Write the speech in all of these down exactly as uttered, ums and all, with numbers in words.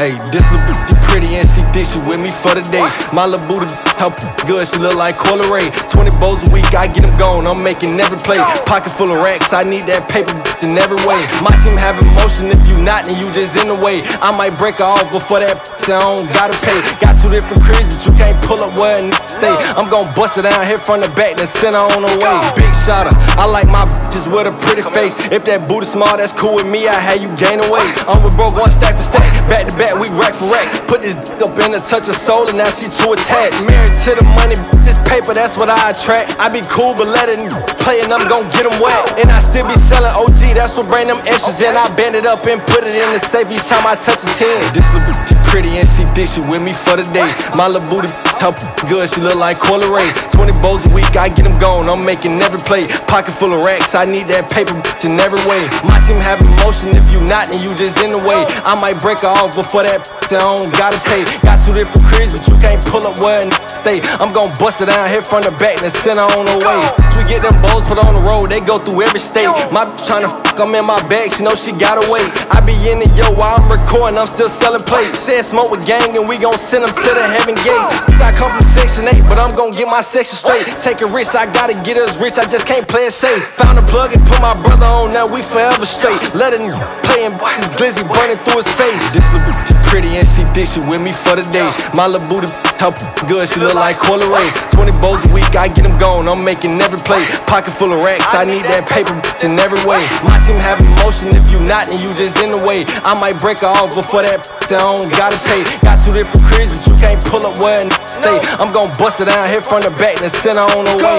Hey, this little bitch pretty and she think she with me for the day. My little booty help good, she look like Coyle Ray. twenty bowls a week, I get them gone, I'm making every play. Pocket full of racks, I need that paper in every way. My team have emotion, if you not, then you just in the way. I might break her off before that I don't gotta pay. Got two different cribs, but you can't pull up where a stay. I'm gon' bust it down here from the back, then send her on the way. Big shotter, I like my bitches with a pretty face. If that booty small, that's cool with me, I had you gain weight. I'm with bro going stack for stack, back to back, we rack for rack. Put this dick up in a touch of soul, and now she too attached. Married to the money, this paper, that's what I attract. I be cool, but let it play, and I'm gon' get them wet. And I still be selling O G, that's what bring them extras in. I bend it up and put it in the safe each time I touch a ten. This little bitch pretty and she think she with me for the day. My little booty help good, she look like Coyle Ray. twenty bowls a week, I get them gone, I'm making every play. Pocket full of racks, I need that paper in every way. My team have emotion, if you not, then you just in the way. I might break her off before that I don't gotta pay. Got two different cribs, but you can't pull up where a stay. I'm gon' bust it down here from the back, then send her on the way. We get them bowls put on the road, they go through every state. My bitch tryna fuck, I'm in my bag, she know she gotta wait. I be in the yo while I'm recording, I'm still selling plates. Said smoke with gang and we gon' send them to the heaven gates. I come from section eight, but I'm gon' get my section straight. Taking risks, I gotta get us rich, I just can't play it safe. Found a plug and put my brother on, now we forever straight. Let it play and this glizzy burning through his face. This little bitch pretty and she think she with me for the day. My little booty help good, she look like Coyle Ray. twenty bowls a week, I get them gone, I'm making every play. Pocket full of racks, I need that paper in every way. My team have emotion, if you not, then you just in the way. I might break her off before that I don't gotta pay. Got two different cribs, but you can't pull up where a stay. I'm gon' bust it down here from the back, then send her on the way.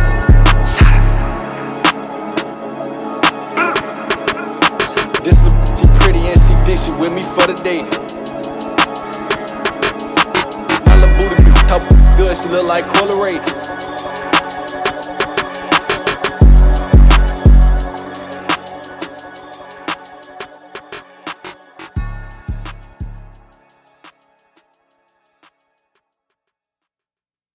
This little bitch pretty and she think she with me for the day. My little booty help good, she look like Coyle Ray.